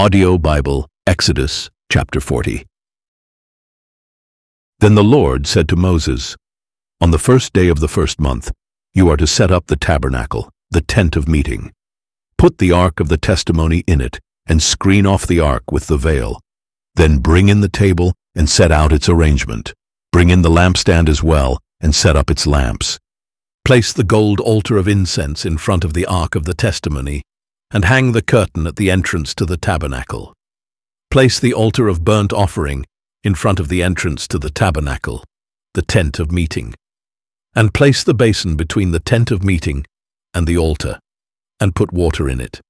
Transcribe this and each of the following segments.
Audio Bible, Exodus chapter 40. Then the Lord said to Moses, "On the first day of the first month, you are to set up the tabernacle, the tent of meeting. Put the ark of the testimony in it, and screen off the ark with the veil. Then bring in the table and set out its arrangement. Bring in the lampstand as well, and set up its lamps. Place the gold altar of incense in front of the ark of the testimony, and hang the curtain at the entrance to the tabernacle. Place the altar of burnt offering in front of the entrance to the tabernacle, the tent of meeting. And place the basin between the tent of meeting and the altar, and put water in it.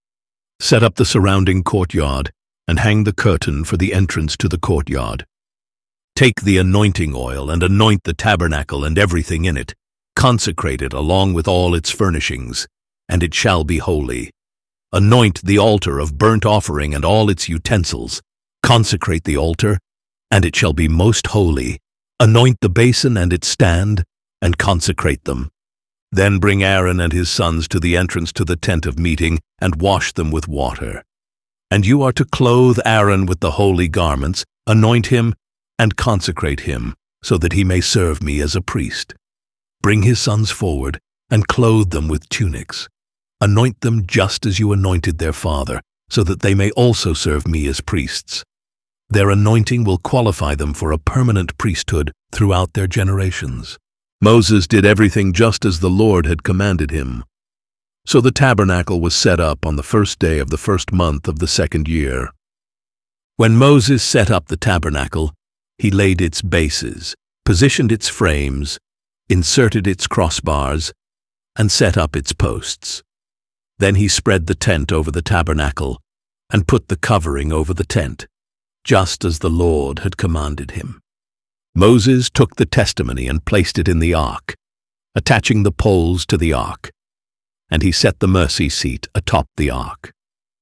Set up the surrounding courtyard, and hang the curtain for the entrance to the courtyard. Take the anointing oil and anoint the tabernacle and everything in it. Consecrate it along with all its furnishings, and it shall be holy. Anoint the altar of burnt offering and all its utensils. Consecrate the altar, and it shall be most holy. Anoint the basin and its stand, and consecrate them. Then bring Aaron and his sons to the entrance to the tent of meeting, and wash them with water. And you are to clothe Aaron with the holy garments, anoint him, and consecrate him, so that he may serve me as a priest. Bring his sons forward, and clothe them with tunics. Anoint them just as you anointed their father, so that they may also serve me as priests. Their anointing will qualify them for a permanent priesthood throughout their generations." Moses did everything just as the Lord had commanded him. So the tabernacle was set up on the first day of the first month of the second year. When Moses set up the tabernacle, he laid its bases, positioned its frames, inserted its crossbars, and set up its posts. Then he spread the tent over the tabernacle and put the covering over the tent, just as the Lord had commanded him. Moses took the testimony and placed it in the ark, attaching the poles to the ark, and he set the mercy seat atop the ark.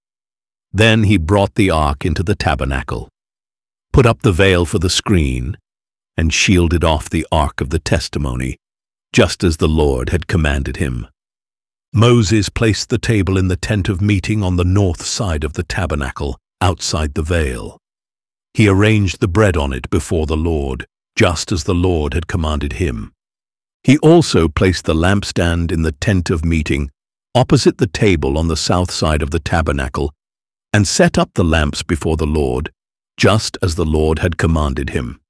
Then he brought the ark into the tabernacle, put up the veil for the screen, and shielded off the ark of the testimony, just as the Lord had commanded him. Moses placed the table in the tent of meeting on the north side of the tabernacle, outside the veil. He arranged the bread on it before the Lord, just as the Lord had commanded him. He also placed the lampstand in the tent of meeting, opposite the table on the south side of the tabernacle, and set up the lamps before the Lord, just as the Lord had commanded him.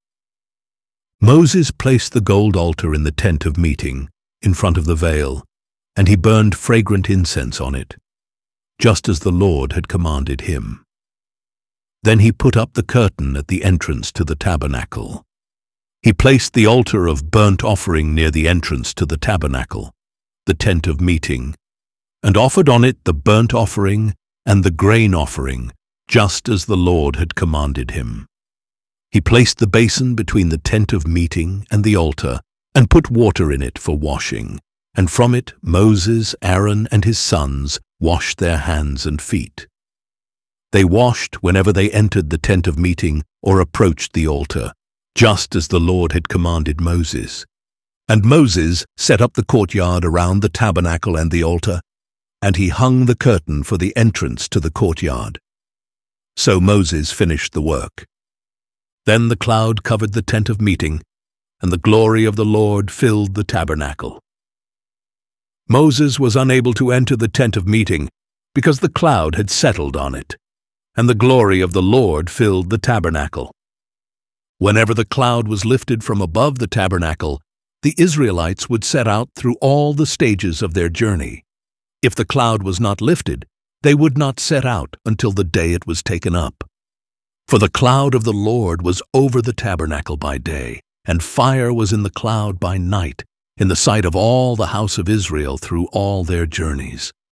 Moses placed the gold altar in the tent of meeting, in front of the veil, and he burned fragrant incense on it, just as the Lord had commanded him. Then he put up the curtain at the entrance to the tabernacle. He placed the altar of burnt offering near the entrance to the tabernacle, the tent of meeting, and offered on it the burnt offering and the grain offering, just as the Lord had commanded him. He placed the basin between the tent of meeting and the altar, and put water in it for washing, and from it Moses, Aaron, and his sons washed their hands and feet. They washed whenever they entered the tent of meeting or approached the altar, just as the Lord had commanded Moses. And Moses set up the courtyard around the tabernacle and the altar, and he hung the curtain for the entrance to the courtyard. So Moses finished the work. Then the cloud covered the tent of meeting, and the glory of the Lord filled the tabernacle. Moses was unable to enter the tent of meeting because the cloud had settled on it, and the glory of the Lord filled the tabernacle. Whenever the cloud was lifted from above the tabernacle, the Israelites would set out through all the stages of their journey. If the cloud was not lifted, they would not set out until the day it was taken up. For the cloud of the Lord was over the tabernacle by day, and fire was in the cloud by night, in the sight of all the house of Israel through all their journeys.